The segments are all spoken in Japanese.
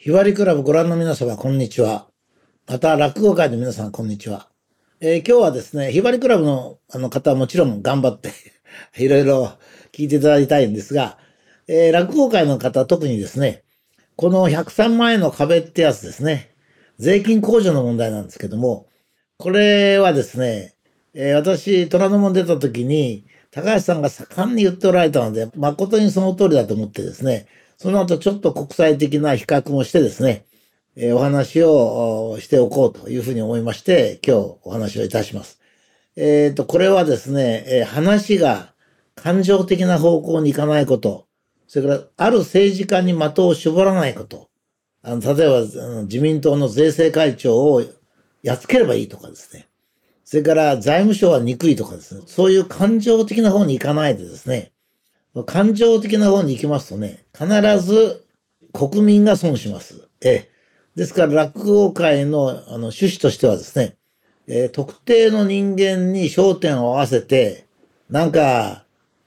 ひばりクラブご覧の皆様、こんにちは。また、落語界の皆さん、こんにちは。今日はですね、ひばりクラブの方はもちろん頑張っていろいろ聞いていただきたいんですが、落語界の方は特にですね、この103万円の壁ってやつですね、税金控除の問題なんですけども、これはですね、私、虎ノ門出た時に、高橋さんが盛んに言っておられたので、誠にその通りだと思ってですね、その後ちょっと国際的な比較もしてですね、お話をしておこうというふうに思いまして、今日お話をいたします。これはですね、話が感情的な方向に行かないこと、それからある政治家に的を絞らないこと、例えば自民党の税制会長をやっつければいいとかですね、それから財務省は憎いとかですね、そういう感情的な方に行かないでですね、感情的な方に行きますとね、必ず国民が損します。ですから落語界の趣旨としてはですね、特定の人間に焦点を合わせて、なんか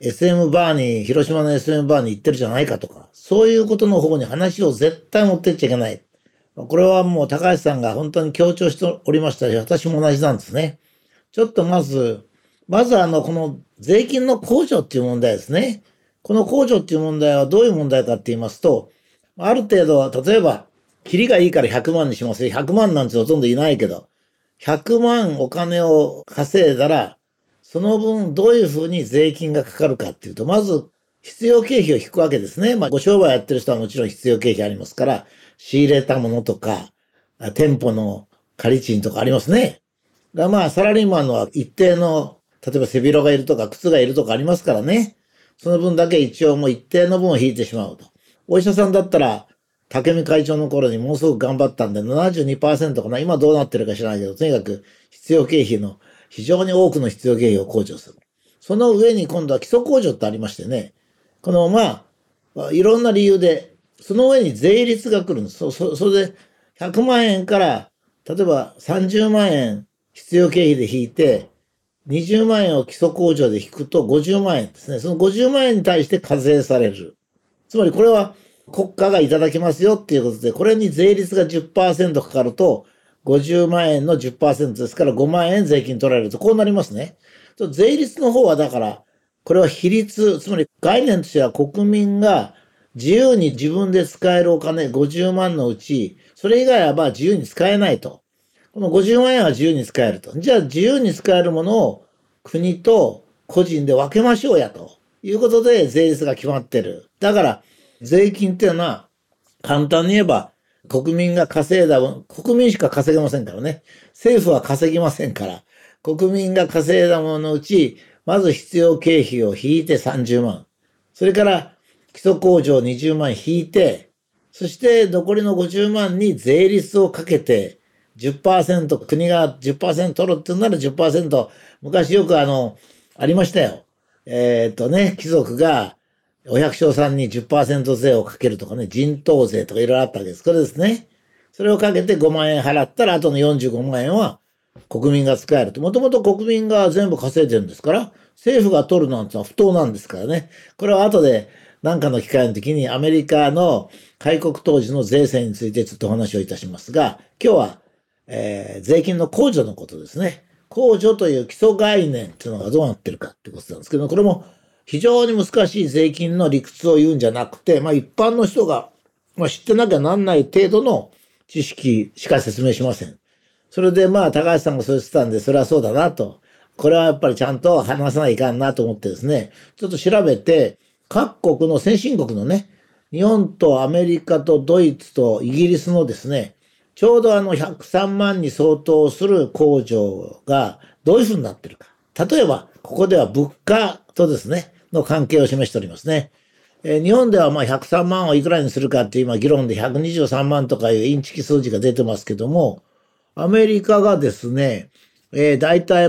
SM バーに、広島の SM バーに行ってるじゃないかとか、そういうことの方に話を絶対持ってっちゃいけない。これはもう高橋さんが本当に強調しておりましたし、私も同じなんですね。ちょっとまずこの税金の控除っていう問題ですね。この控除っていう問題はどういう問題かって言いますと、ある程度、例えば、キリがいいから100万にしますよ。100万なんてほとんどいないけど、100万お金を稼いだら、その分どういうふうに税金がかかるかっていうと、まず必要経費を引くわけですね。ご商売やってる人はもちろん必要経費ありますから、仕入れたものとか、店舗の借り賃とかありますね。サラリーマンのは一定の、例えば背広がいるとか靴がいるとかありますからね。その分だけ一応もう一定の分を引いてしまうと。お医者さんだったら、竹見会長の頃にものすごく頑張ったんで、72%かな。今どうなってるか知らないけど、とにかく必要経費の、非常に多くの必要経費を控除する。その上に今度は基礎控除ってありましてね。このいろんな理由で、その上に税率が来るんです。それで、100万円から、例えば30万円必要経費で引いて、20万円を基礎控除で引くと50万円ですね。その50万円に対して課税される。つまりこれは国家がいただきますよっていうことで、これに税率が 10% かかると、50万円の 10% ですから5万円税金取られると、こうなりますね。税率の方はだから、これは比率、つまり概念としては国民が自由に自分で使えるお金50万のうち、それ以外は自由に使えないと。この50万円は自由に使えると。じゃあ自由に使えるものを国と個人で分けましょうやということで税率が決まってる。だから税金っていうのは簡単に言えば国民が稼いだ分、国民しか稼げませんからね。政府は稼ぎませんから、国民が稼いだもののうち、まず必要経費を引いて30万。それから基礎控除20万引いて、そして残りの50万に税率をかけて、10%、国が10%取るって言うなら10%、昔よくありましたよ。貴族がお百姓さんに 10% 税をかけるとかね、人頭税とかいろいろあったわけです。これですね。それをかけて5万円払ったら、あとの45万円は国民が使えると。もともと国民が全部稼いでるんですから、政府が取るなんてのは不当なんですからね。これは後で何かの機会の時にアメリカの開国当時の税制についてちょっとお話をいたしますが、今日は税金の控除のことですね。控除という基礎概念っていうのがどうなってるかってことなんですけど、これも非常に難しい税金の理屈を言うんじゃなくて、一般の人が、知ってなきゃなんない程度の知識しか説明しません。それで高橋さんがそう言ってたんで、それはそうだなと。これはやっぱりちゃんと話さないかんなと思ってですね、ちょっと調べて、各国の先進国のね、日本とアメリカとドイツとイギリスのですね、ちょうど103万に相当する控除がどういうふうになってるか。例えば、ここでは物価とですね、の関係を示しておりますね。日本では103万をいくらにするかっていう今議論で123万とかいうインチキ数字が出てますけども、アメリカがですね、大体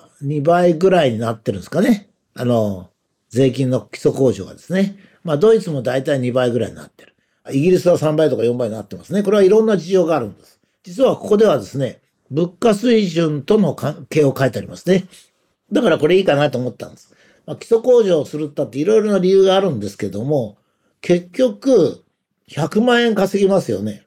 2倍ぐらいになってるんですかね。税金の基礎控除がですね。ドイツも大体2倍ぐらいになってる。イギリスは3倍とか4倍になってますね。これはいろんな事情があるんです。実はここではですね、物価水準との関係を書いてありますね。だからこれいいかなと思ったんです。基礎控除をするったっていろいろな理由があるんですけども、結局、100万円稼ぎますよね。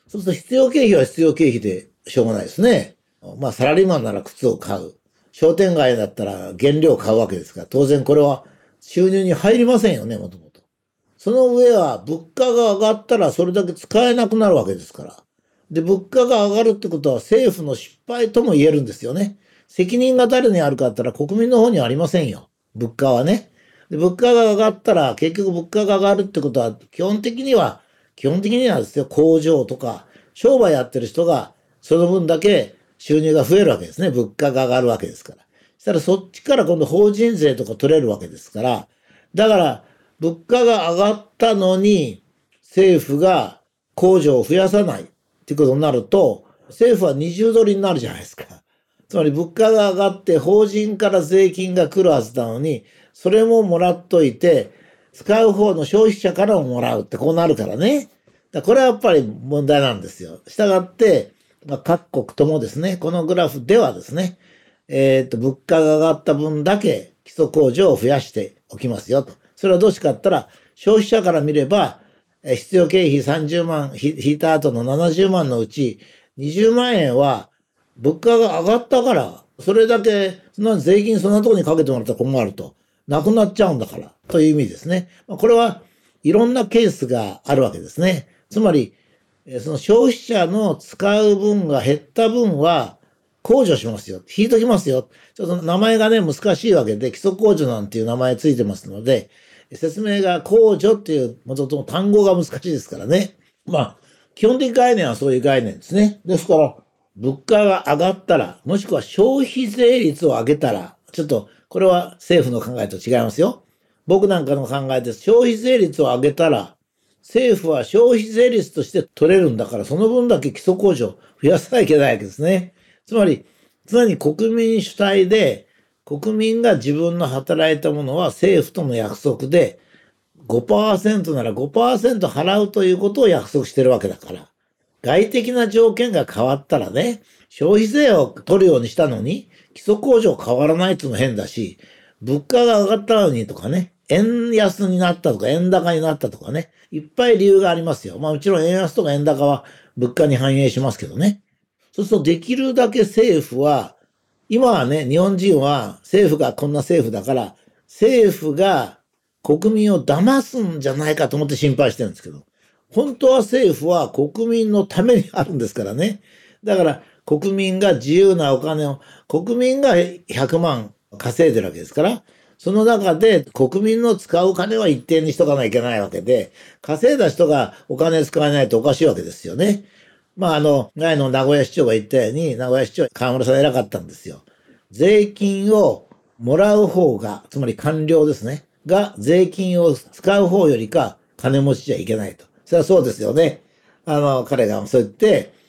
そうすると必要経費は必要経費でしょうがないですね。まあサラリーマンなら靴を買う。商店街だったら原料を買うわけですから、当然これは収入に入りませんよね、もともと。その上は物価が上がったらそれだけ使えなくなるわけですから。で、物価が上がるってことは政府の失敗とも言えるんですよね。責任が誰にあるかって言ったら国民の方にはありませんよ。物価はね。で、物価が上がったら結局物価が上がるってことは基本的にはですよ、工場とか商売やってる人がその分だけ収入が増えるわけですね。物価が上がるわけですから。そしたらそっちから今度法人税とか取れるわけですから。だから物価が上がったのに政府が工場を増やさないってことになると、政府は二重取りになるじゃないですか。つまり物価が上がって法人から税金が来るはずなのに、それももらっといて、使う方の消費者からももらうってこうなるからね。これはやっぱり問題なんですよ。したがって、各国ともですね、このグラフではですね、物価が上がった分だけ基礎控除を増やしておきますよと。それはどうしかったら、消費者から見れば、必要経費30万引いた後の70万のうち20万円は物価が上がったから、それだけ、そんな税金そんなところにかけてもらったら困ると。なくなっちゃうんだから、という意味ですね。これはいろんなケースがあるわけですね。つまり、その消費者の使う分が減った分は控除しますよ。引いときますよ。ちょっと名前がね、難しいわけで、基礎控除なんていう名前ついてますので、説明が控除っていう、もともと単語が難しいですからね。まあ、基本的概念はそういう概念ですね。ですから、物価が上がったら、もしくは消費税率を上げたら、ちょっと、これは政府の考えと違いますよ。僕なんかの考えです。消費税率を上げたら、政府は消費税率として取れるんだから、その分だけ基礎控除を増やさなきゃいけないわけですね。つまり、常に国民主体で、国民が自分の働いたものは政府との約束で、5% なら5% 払うということを約束してるわけだから。外的な条件が変わったらね、消費税を取るようにしたのに、基礎控除変わらないっていうのも変だし、物価が上がったのにとかね、円安になったとか円高になったとかね、いっぱい理由がありますよ。まあもちろん円安とか円高は物価に反映しますけどね。そうするとできるだけ政府は、今はね、日本人は政府がこんな政府だから、政府が国民を騙すんじゃないかと思って心配してるんですけど、本当は政府は国民のためにあるんですからね。だから国民が自由なお金を、国民が100万稼いでるわけですから、その中で国民の使う金は一定にしとかないといけないわけで、稼いだ人がお金使えないとおかしいわけですよね。まあ前の名古屋市長が言ったように、名古屋市長、河村さん偉かったんですよ。税金をもらう方が、つまり官僚ですね。が税金を使う方よりか金持ちじゃいけないと。それはそうですよね。彼がそう言って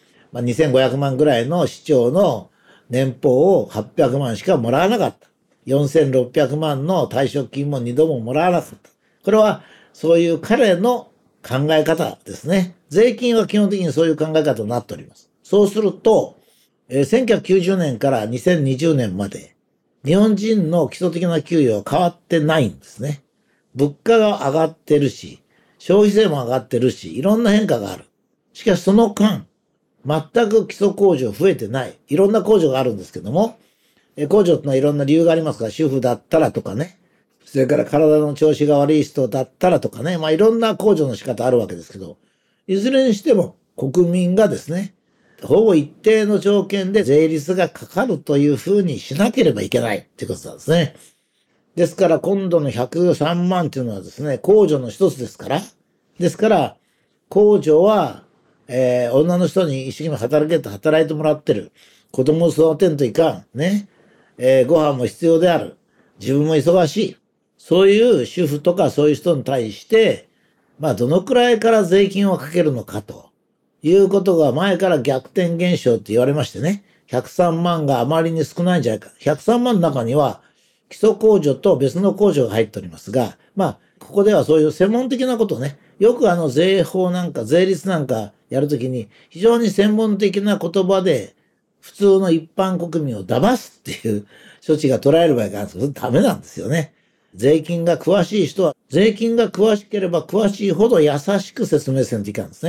、2500万ぐらいの市長の年俸を800万しかもらわなかった。4600万の退職金も2度ももらわなかった。これはそういう彼の考え方ですね。税金は基本的にそういう考え方になっております。そうすると、1990年から2020年まで、日本人の基礎的な給与は変わってないんですね。物価が上がってるし、消費税も上がってるし、いろんな変化がある。しかしその間、全く基礎控除増えてない。いろんな控除があるんですけども、控除ってのはいろんな理由がありますから、主婦だったらとかね、それから体の調子が悪い人だったらとかね、いろんな控除の仕方あるわけですけど、いずれにしても国民がですね、ほぼ一定の条件で税率がかかるというふうにしなければいけないってことなんですね。ですから今度の103万っていうのはですね、控除の一つですから、ですから、控除は、女の人に一生懸命働いてもらってる。子供を育てんといかん。ね。ご飯も必要である。自分も忙しい。そういう主婦とかそういう人に対して、どのくらいから税金をかけるのかということが前から逆転現象って言われましてね。103万があまりに少ないんじゃないか。103万の中には基礎控除と別の控除が入っておりますが、ここではそういう専門的なことをね、よく税法なんか税率なんかやるときに非常に専門的な言葉で普通の一般国民を騙すっていう処置が取られる場合があるんですけど、ダメなんですよね。税金が詳しい人は、税金が詳しければ詳しいほど優しく説明せんといかんですね。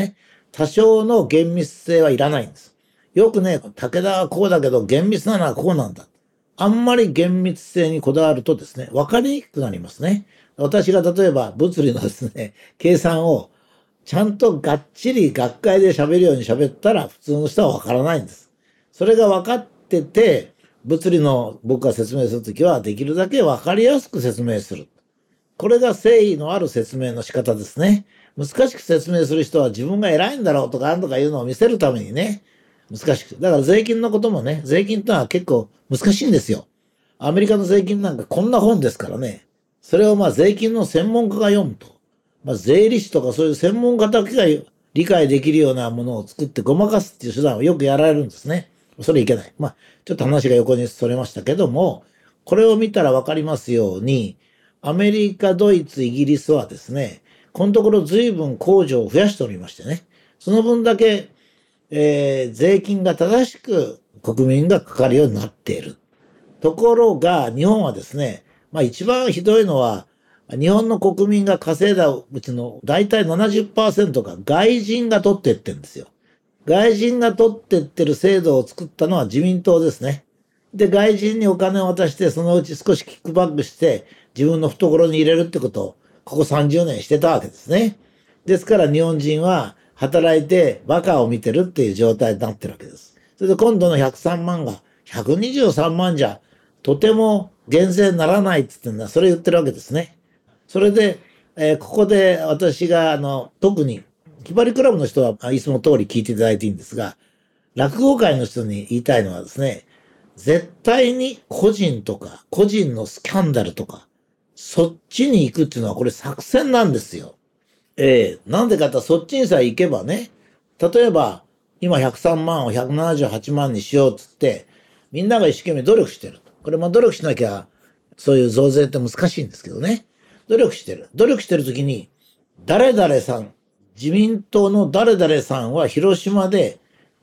多少の厳密性はいらないんです。よくね、武田はこうだけど厳密なのはこうなんだ。あんまり厳密性にこだわるとですね、わかりにくくなりますね。私が例えば物理のですね、計算をちゃんとがっちり学会で喋るように喋ったら普通の人はわからないんです。それが分かってて、物理の僕が説明するときはできるだけわかりやすく説明する。これが誠意のある説明の仕方ですね。難しく説明する人は自分が偉いんだろうとか何とかいうのを見せるためにね、難しく。だから税金のこともね、税金ってのは結構難しいんですよ。アメリカの税金なんかこんな本ですからね。それを税金の専門家が読むと。税理士とかそういう専門家だけが理解できるようなものを作ってごまかすっていう手段をよくやられるんですね。それいけない。ちょっと話が横にそれましたけども、これを見たらわかりますように、アメリカ、ドイツ、イギリスはですね、このところ随分控除を増やしておりましてね、その分だけ、税金が正しく国民がかかるようになっている。ところが、日本はですね、一番ひどいのは、日本の国民が稼いだうちの大体70%が外人が取ってってんですよ。外人が取ってってる制度を作ったのは自民党ですね。で、外人にお金を渡して、そのうち少しキックバックして、自分の懐に入れるってことを、ここ30年してたわけですね。ですから日本人は働いてバカを見てるっていう状態になってるわけです。それで今度の103万が123万じゃ、とても減税にならないって言ってんだ。それ言ってるわけですね。それで、ここで私が、特に、ひばりクラブの人はいつも通り聞いていただいていいんですが、落語界の人に言いたいのはですね、絶対に個人とか、個人のスキャンダルとか、そっちに行くっていうのはこれ作戦なんですよ。なんでかってそっちにさえ行けばね、例えば、今103万を178万にしようっつって、みんなが一生懸命努力してる。これ努力しなきゃ、そういう増税って難しいんですけどね。努力してる。努力してるときに、誰々さん、自民党の誰々さんは広島で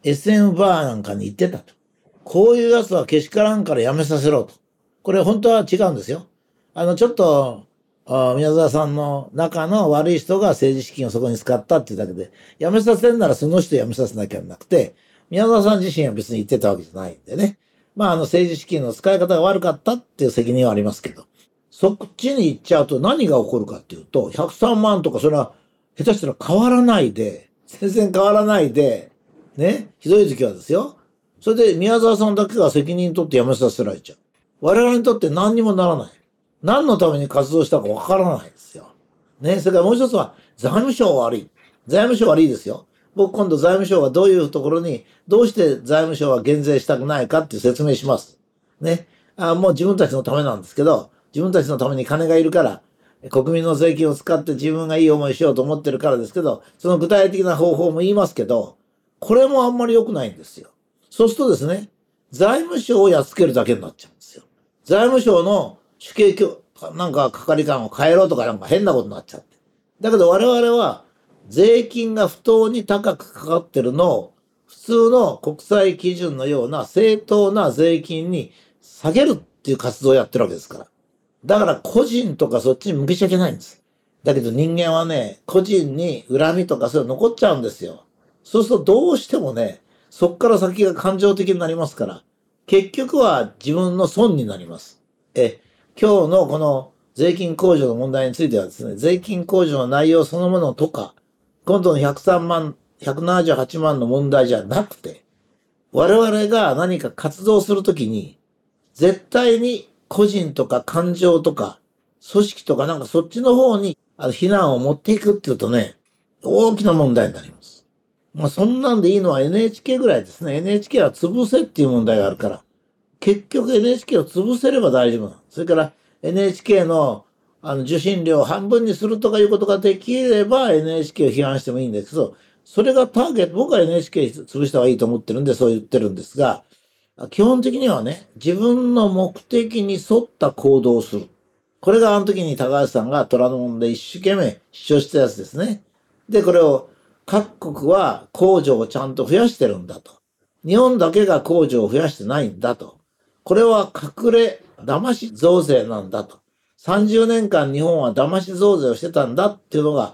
SM バーなんかに行ってたと。こういうやつはけしからんからやめさせろと。これ本当は違うんですよ。ちょっと、宮沢さんの中の悪い人が政治資金をそこに使ったっていうだけで、辞めさせるならその人辞めさせなきゃなくて、宮沢さん自身は別に言ってたわけじゃないんでね。政治資金の使い方が悪かったっていう責任はありますけど、そっちに行っちゃうと何が起こるかっていうと、103万とかそれは下手したら変わらないで、全然変わらないで、ね、ひどい時はですよ。それで宮沢さんだけが責任取って辞めさせられちゃう。我々にとって何にもならない。何のために活動したかわからないですよ。ね、それからもう一つは、財務省悪い。財務省悪いですよ。僕今度財務省がどういうところに、どうして財務省は減税したくないかっていう説明します。ね。もう自分たちのためなんですけど、自分たちのために金がいるから、国民の税金を使って自分がいい思いしようと思ってるからですけど、その具体的な方法も言いますけど、これもあんまり良くないんですよ。そうするとですね、財務省をやっつけるだけになっちゃうんですよ。財務省の主計なんか係官を変えろとかなんか変なことになっちゃって。だけど我々は税金が不当に高くかかってるのを普通の国際基準のような正当な税金に下げるっていう活動をやってるわけですから。だから個人とかそっちに向けちゃいけないんです。だけど人間はね、個人に恨みとかそういうの残っちゃうんですよ。そうするとどうしてもね、そっから先が感情的になりますから、結局は自分の損になります。今日のこの税金控除の問題についてはですね、税金控除の内容そのものとか、今度の103万、178万の問題じゃなくて、我々が何か活動するときに、絶対に個人とか感情とか、組織とかなんかそっちの方に非難を持っていくっていうとね、大きな問題になります。そんなんでいいのは NHK ぐらいですね。NHK は潰せっていう問題があるから。結局 NHK を潰せれば大丈夫なの。それから NHK の受信料を半分にするとかいうことができれば NHK を批判してもいいんですけど、それがターゲット、僕は NHK 潰した方がいいと思ってるんでそう言ってるんですが、基本的にはね、自分の目的に沿った行動をする。これがあの時に高橋さんが虎ノ門で一生懸命主張したやつですね。で、これを各国は控除をちゃんと増やしてるんだと。日本だけが控除を増やしてないんだと。これは隠れ騙し増税なんだと。30年間日本は騙し増税をしてたんだっていうのが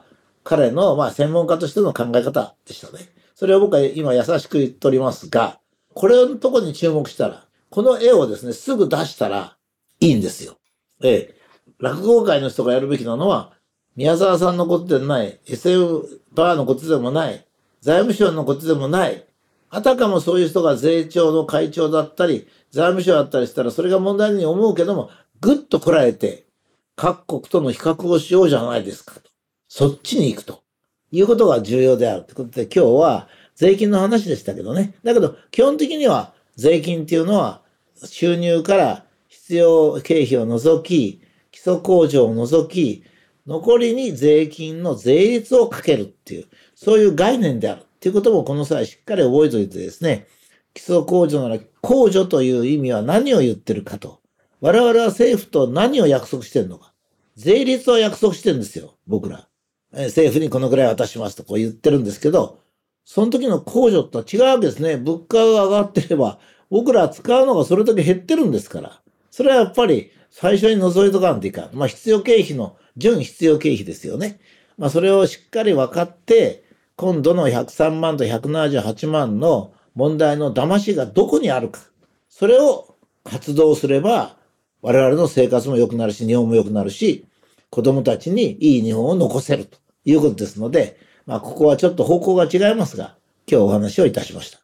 彼の、専門家としての考え方でしたね。それを僕は今優しく言っておりますが、これのところに注目したら、この絵をですね、すぐ出したらいいんですよ。落語界の人がやるべきなのは、宮沢さんのことでない、SF バーのことでもない、財務省のことでもない、あたかもそういう人が税調の会長だったり、財務省だったりしたら、それが問題に思うけども、ぐっとこらえて、各国との比較をしようじゃないですかと。そっちに行くということが重要であるということで、今日は税金の話でしたけどね。だけど、基本的には税金っていうのは、収入から必要経費を除き、基礎控除を除き、残りに税金の税率をかけるっていう、そういう概念であるっていうこともこの際しっかり覚えておいてですね、基礎控除なら控除という意味は何を言ってるかと。我々は政府と何を約束してるのか。税率を約束してるんですよ、僕ら。政府にこのぐらい渡しますとこう言ってるんですけど、その時の控除とは違うわけですね。物価が上がってれば、僕ら使うのがそれだけ減ってるんですから。それはやっぱり最初に除いとかんといかん。必要経費の準必要経費ですよね。それをしっかり分かって、今度の103万と178万の問題の騙しがどこにあるか。それを活動すれば、我々の生活も良くなるし、日本も良くなるし、子供たちにいい日本を残せるということですので、ここはちょっと方向が違いますが、今日お話をいたしました。